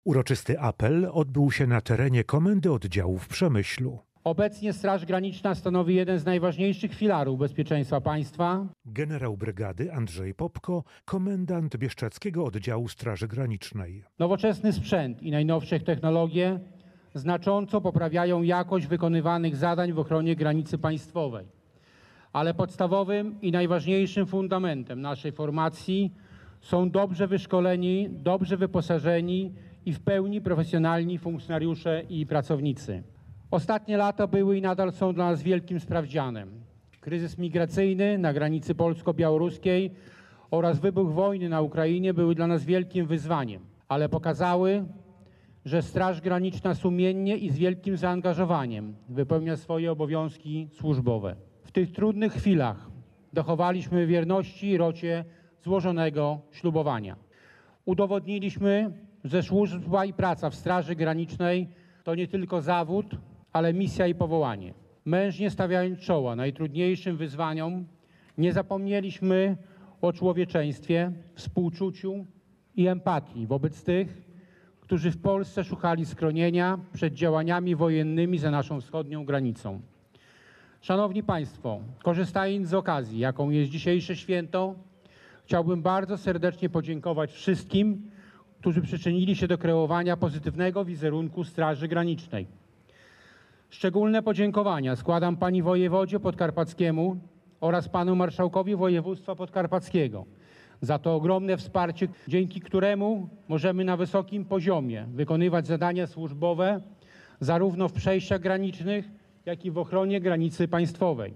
Uroczysty apel odbył się na terenie Komendy Oddziału w Przemyślu. Obecnie Straż Graniczna stanowi jeden z najważniejszych filarów bezpieczeństwa państwa. Generał brygady Andrzej Popko, komendant Bieszczadzkiego Oddziału Straży Granicznej. Nowoczesny sprzęt i najnowsze technologie znacząco poprawiają jakość wykonywanych zadań w ochronie granicy państwowej. Ale podstawowym i najważniejszym fundamentem naszej formacji są dobrze wyszkoleni, dobrze wyposażeni i w pełni profesjonalni funkcjonariusze i pracownicy. Ostatnie lata były i nadal są dla nas wielkim sprawdzianem. Kryzys migracyjny na granicy polsko-białoruskiej oraz wybuch wojny na Ukrainie były dla nas wielkim wyzwaniem, ale pokazały, że Straż Graniczna sumiennie i z wielkim zaangażowaniem wypełnia swoje obowiązki służbowe. W tych trudnych chwilach dochowaliśmy wierności rocie złożonego ślubowania. Udowodniliśmy, że służba i praca w Straży Granicznej to nie tylko zawód, ale misja i powołanie. Mężnie stawiając czoła najtrudniejszym wyzwaniom, nie zapomnieliśmy o człowieczeństwie, współczuciu i empatii wobec tych, którzy w Polsce szukali schronienia przed działaniami wojennymi za naszą wschodnią granicą. Szanowni Państwo, korzystając z okazji, jaką jest dzisiejsze święto, chciałbym bardzo serdecznie podziękować wszystkim, którzy przyczynili się do kreowania pozytywnego wizerunku Straży Granicznej. Szczególne podziękowania składam pani wojewodzie podkarpackiemu oraz panu marszałkowi województwa podkarpackiego za to ogromne wsparcie, dzięki któremu możemy na wysokim poziomie wykonywać zadania służbowe zarówno w przejściach granicznych, jak i w ochronie granicy państwowej.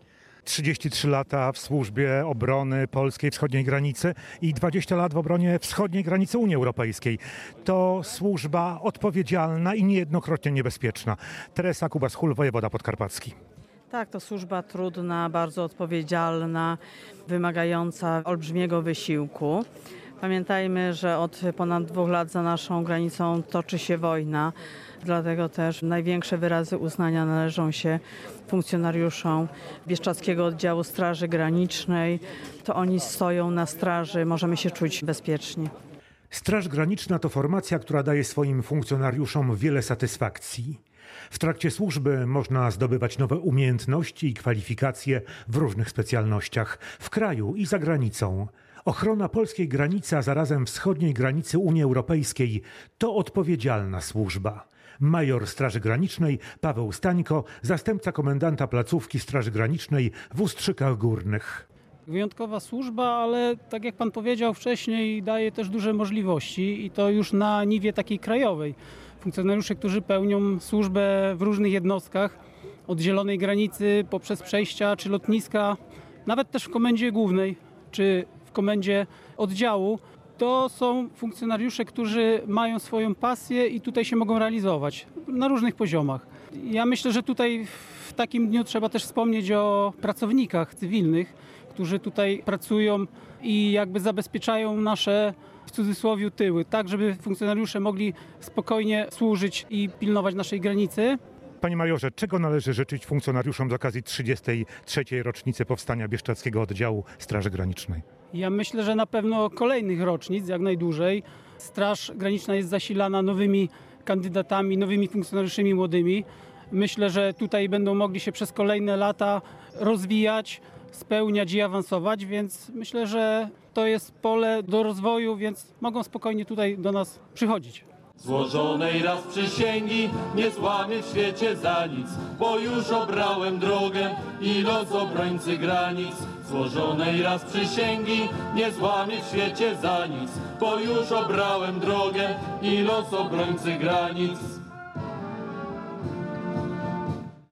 33 lata w służbie obrony polskiej wschodniej granicy i 20 lat w obronie wschodniej granicy Unii Europejskiej. To służba odpowiedzialna i niejednokrotnie niebezpieczna. Teresa Kubas-Hul, wojewoda podkarpacki. Tak, to służba trudna, bardzo odpowiedzialna, wymagająca olbrzymiego wysiłku. Pamiętajmy, że od ponad 2 lat za naszą granicą toczy się wojna. Dlatego też największe wyrazy uznania należą się funkcjonariuszom Bieszczadzkiego Oddziału Straży Granicznej. To oni stoją na straży, możemy się czuć bezpiecznie. Straż Graniczna to formacja, która daje swoim funkcjonariuszom wiele satysfakcji. W trakcie służby można zdobywać nowe umiejętności i kwalifikacje w różnych specjalnościach, w kraju i za granicą. Ochrona polskiej granicy, a zarazem wschodniej granicy Unii Europejskiej to odpowiedzialna służba. Major Straży Granicznej Paweł Stańko, zastępca komendanta placówki Straży Granicznej w Ustrzykach Górnych. Wyjątkowa służba, ale tak jak pan powiedział wcześniej, daje też duże możliwości i to już na niwie takiej krajowej. Funkcjonariusze, którzy pełnią służbę w różnych jednostkach, od zielonej granicy poprzez przejścia czy lotniska, nawet też w komendzie głównej czy w komendzie oddziału, to są funkcjonariusze, którzy mają swoją pasję i tutaj się mogą realizować na różnych poziomach. Ja myślę, że tutaj w takim dniu trzeba też wspomnieć o pracownikach cywilnych, którzy tutaj pracują i jakby zabezpieczają nasze, w cudzysłowie, tyły, tak żeby funkcjonariusze mogli spokojnie służyć i pilnować naszej granicy. Panie majorze, czego należy życzyć funkcjonariuszom z okazji 33. rocznicy powstania Bieszczadzkiego Oddziału Straży Granicznej? Ja myślę, że na pewno kolejnych rocznic, jak najdłużej. Straż Graniczna jest zasilana nowymi kandydatami, nowymi funkcjonariuszami młodymi. Myślę, że tutaj będą mogli się przez kolejne lata rozwijać, spełniać i awansować, więc myślę, że to jest pole do rozwoju, więc mogą spokojnie tutaj do nas przychodzić. Złożonej raz przysięgi nie złamię w świecie za nic, bo już obrałem drogę i los obrońcy granic. Złożonej raz przysięgi nie złamię w świecie za nic, bo już obrałem drogę i los obrońcy granic.